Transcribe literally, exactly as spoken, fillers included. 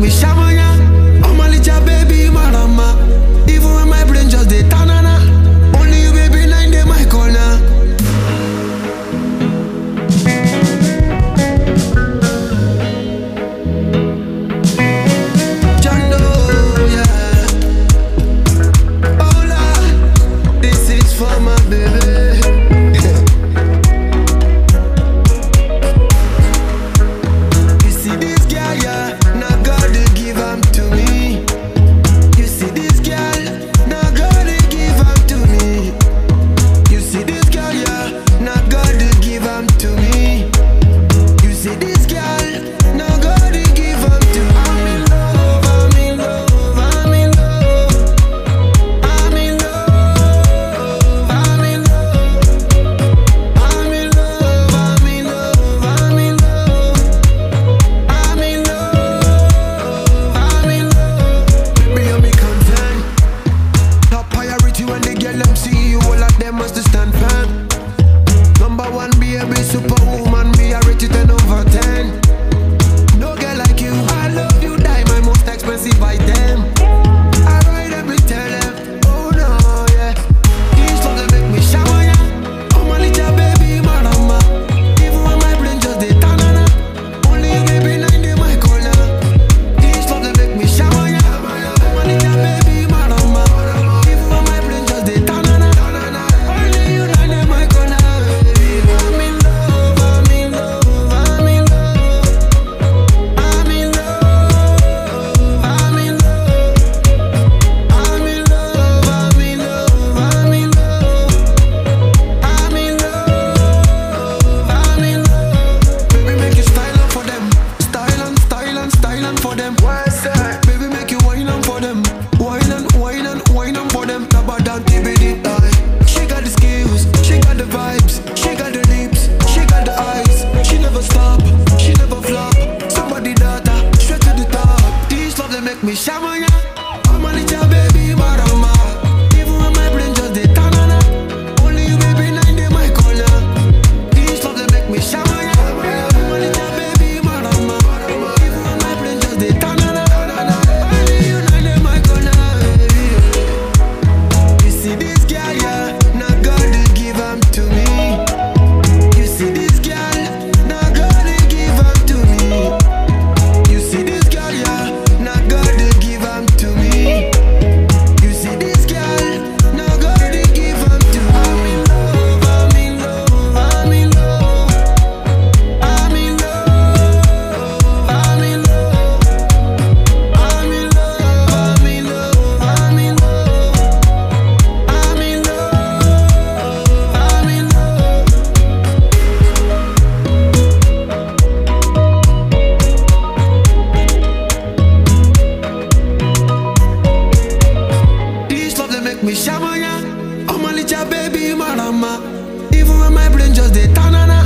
me shamanya. Oh my little baby, marama. Even when my brain just dey tanana. Only you baby nine day my corner. Jando, yeah. Hola, this is for my baby. Superwoman, me I rate you ten over ten. No girl like you, I love you, die my most expensive item. I ride every tell them, oh no, yeah. These songs they make me shower, yeah. Oh my little baby, marama. Even when my brain just dey tanana. Only you baby nine day my corner. These songs they make me shower, yeah. Oh my little baby, marama. Even when my brain just dey tanana. Only you nine day my corner. For them, baby, make you wine on for them, wine and wine and wine on for them. Taba down T B D. She got the skills, she got the vibes, she got the lips, she got the eyes. She never stop, she never flop. Somebody data, straight to the top. These love they make me shower, yeah. I'm a little baby, marama. Even when my brain just dey tanana. Only you baby nine day my corner. These love they make me shower, yeah. I'm a little baby, marama. Even when my brain just dey tanana. Only you nine day my corner. You see this girl, yeah, now God dey give am to me. You see this girl, now God dey give am to me. You see this girl, yeah, now God dey give am to me. You see this girl, now God dey give am to me. I'm in love, I'm in love, I'm in love. I'm in love, I'm in love. I'm in love, I'm in love, I'm in love. I'm in love, I'm in love. These love they make me shower, yeah. Oh my little baby, marama. Even when my brain just dey tanana.